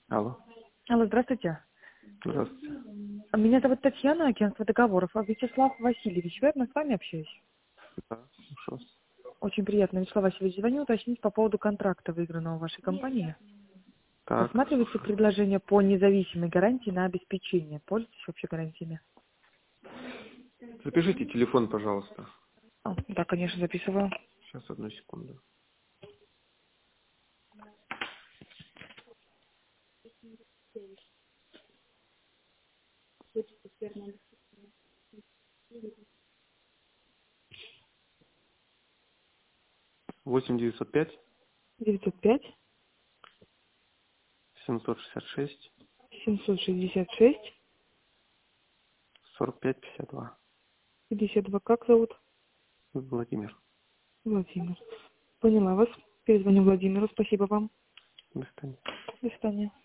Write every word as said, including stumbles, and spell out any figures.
Алло. Алло, здравствуйте. Здравствуйте. Меня зовут Татьяна, агентство договоров. А Вячеслав Васильевич, верно, с вами общаюсь? Да, слушаю вас. Очень приятно. Вячеслав Васильевич, звоню уточнить по поводу контракта, выигранного в вашей компании. Так, Рассматриваете слушаю. предложение по независимой гарантии на обеспечение? Пользуетесь вообще гарантиями? Запишите телефон, пожалуйста. А, да, конечно, записываю. Сейчас, одну секунду. восемь девятьсот пять девятьсот пять семьсот шестьдесят шесть семьсот шестьдесят шесть сорок пять пятьдесят два. пятьдесят два. Как зовут? Владимир. Владимир. Поняла вас. Перезвоню Владимиру. Спасибо вам. До свидания. До свидания.